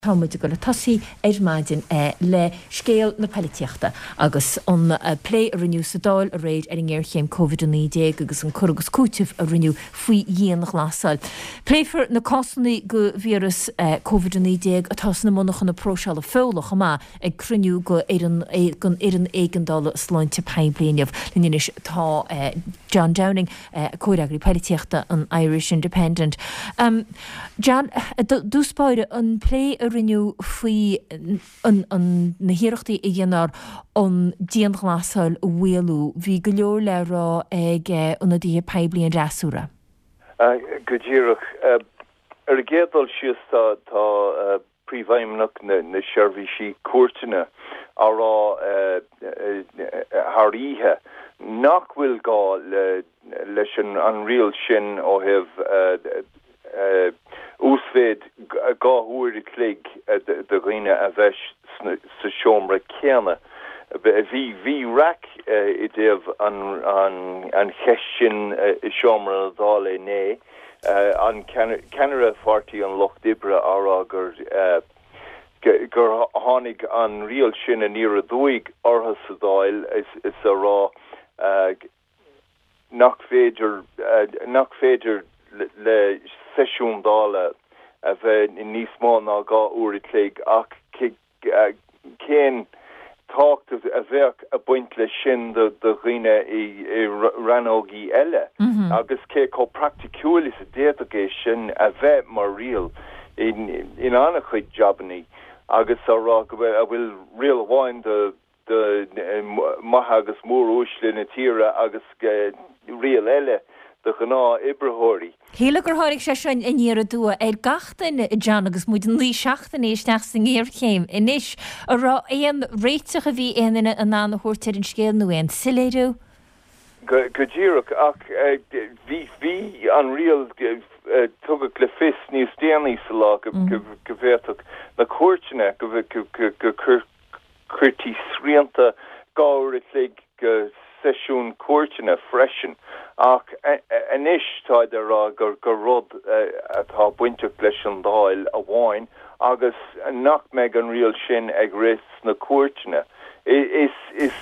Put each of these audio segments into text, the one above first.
Támuid go le tosaí maidin le scéal na peilíochta agus an lé a riniu sa dáil a réid ar an ggéir chéim COVID-19 agus an choragus cútih a riniu faoi dhéananach lásáil. Pléifar na cásannaí go vírus COVID-19 a tas na monach na próseáil a fólach amá ag cruniú go gon éan éigendála sláinte peimblianamh lenis tá John Downing cóireagraí peilíochta an Irish Independent. John, dúspáide an lé a riniu faoi an nahireachtaí i dhéanaar an díananach lásáil a bhfuilú hí go leor le rá ag an dtí peimblian rasúra. Go ddíireach ar a géadal sios tá príomhhaimneach na seirbhísí cuairteanna árá tháríthe nach bhfuil gá leis an rial sin ó heh úsféid gáthúir i clig de ghuine a bheits sa seomra céanna. Bhí rac I déobh an cheistin I seomra dála né an Canara fartaí an Loch Dibre árá gur tháinig an rial sin a níor a dúig ortha sa dáil is a rá nach féidir le sesiún dála a bheith níos mó ná gá uair I clig ach cén tácht a bheith a buint le sin de ghuine I ranógaí eile agus cé có practicúil is a déatagéis sin a bheith mar rial in annach chuid jobbaní agus a bhfuil rial bháin de maithe agus mór úslin na tíre agus rial eile de gná ibrethóirí. Héla gur tháinig sé sin in níar a dua gachtain John agus muid an lí seachtain éisteach san ggéir chéim inis a rá éon réiteach a bhí éanaine an ná thuirtear an scéal nó éon siléadú? Go ddíireach ach bhí an rial tugad le fis níos déanaí sa lá go bhéach na cuairteanna go chuirtí srianta gáir I clig go sesiún cuairteanna freisin ach inis táid ará gur rud atá buinte leis an dáil a bháin agus nach meid an rial sin ag rés na cuairteanna is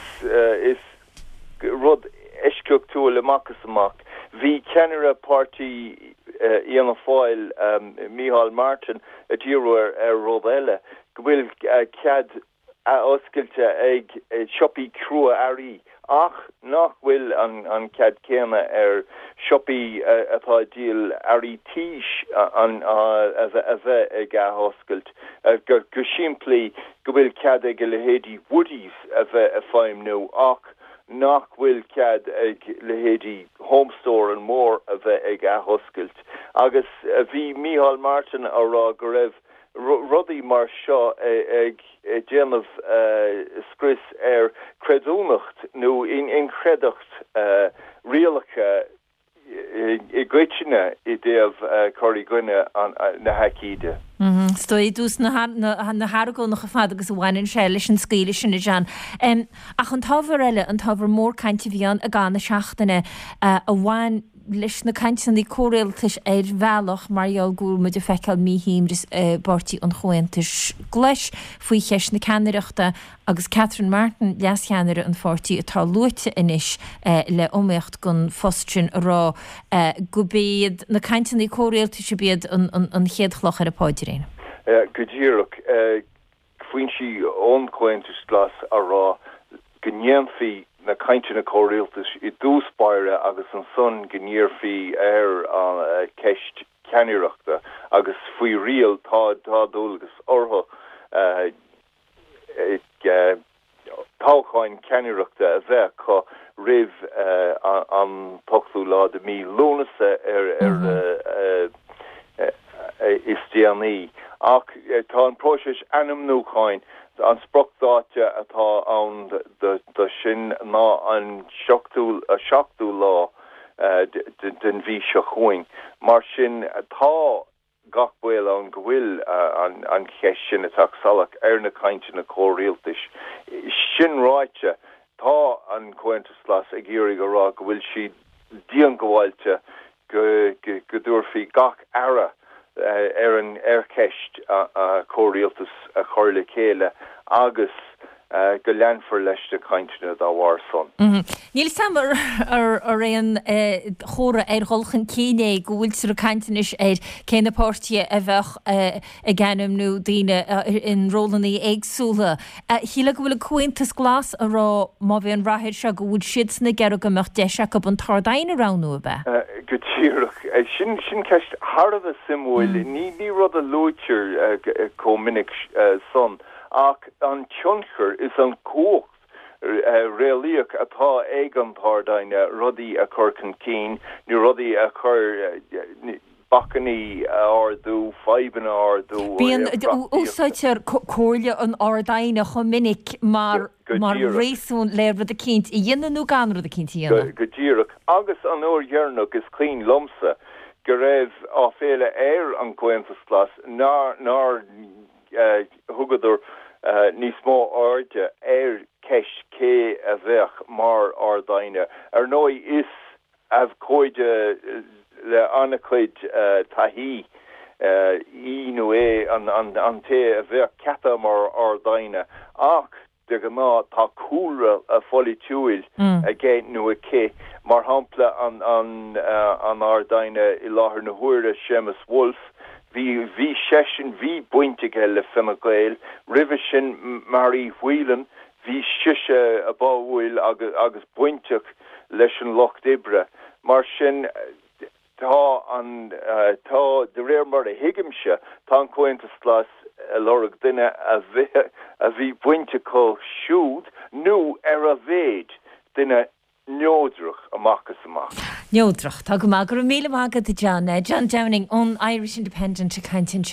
rud eisceochtúil amachchas amach. Bhí Canara Party Ian Fáil Micheál Martin a ddíorúir ar rud eile go bhfuil cead oscailte ag siopaí crua airí ach nach bhfuil an cead céanna ar siopaí atá díal airí tíis a bheith ag oscailt go siimplí go bhfuil cead ag le héadí Woodies a bheith a fáim nó ach nach bhfuil cead ag le héadí Home Store an mór a bheith ag oscailt agus bhí Micheál Martin ará go raibh rudaí mar seo ag déanamh scris ar creadúnacht nó in creadocht rialacha I gcuiteanna I déobh choirí gcuine na haicíide. Stoi dús na hargó nach fad agus bhhain sé leis an scéile sin John. Ach an tábhar eile an tábhar mór cainte bhíán a gána seachtainna a bhhain leis na caiintean í córéaltais ar bhealach marall gúil mu de feiceáil míhíimris bartí an chointis gleis faoi cheis na ceanireachta agus Catherine Martin leasceanire an fortí atá luite inis le óméocht gon fostrin rá go béad na caiintean í córéaltais béad an chéadchloch ar a páidiréin. Go ddíireach faoin si ón chointis glas a rá gnéanfaí na caiinteanna córéaltais I dúspáire agus an son gníorfaí ar ceist ceanireachta agus faoi rial tá dúlagus ortha táchain ceanireachta a bheith có rih an tochtú lá de mí lúnasa ar istianaí ach tá an próisis anam nóchain an sprachtáte atá an de sin ná an seachtú lá den bhí se chuing mar sin tá gach bhfuil an go bhfuil an cheis sin atá salach ar na caiinteanna córéaltais sin ráite tá an cointas las ag iarraigh ará go bhfuil siad díon go bhailte go dúirfaí gach ara an ceist choíaltas a chuirla chéile agus go leanfar leis de caiintena dá bhhar son. Níl sam ar réon chóra gholchan cíné go bhfuil sur caiintenis céna pórtia a bheith a gceannim nó daine in rólannaí éagsúla. Híle go bhfuil cuaintas glas a rá má bhí an rathir se go bhúd siad sna gearú go meach deise go an tardaine ránú a bheith. Go tíireach sin ceist Harbh a simúil ní rud a lúteir cominic son. Ach an tionchar is an cócht réalaíoch atá ag an tardaine rudaí a chur chun cín ní rudaí a chur bacaní ardú feiban ardú. Bíon úsáitir cóirle an ardaine chomininic mar réasún léir a cinint i dhéananú gan rud a cinint dhéanana. Go díireach agus an uair dhearnach is clean lomsa go raibh á féile an cuentas glas ná thugadúir níos mó áide ceist cé a bheith mar ardaine. Nói is cóide le annachcuid taihí nó an té a bheith ceta mar ardaine ach de go má tá cúra a folitúil a géint nó a cé mar hampla an ardaine I láthair na huaire Seamus Wolf. Bhí sesin bhí buinte le fimagail, rih sin Mary Whelan, bhí siise a báhfuil agus buinteach leis an Loch Dibre. Mar sin tá de réir mar a hiigimse tá cuentas glas a lorug duine a bhí buinte có siúd nó a bhéid duine neodrach amachchas amach. Neodrach, tá go má gur míle mágad i John Downing ón Irish Independent a caiintin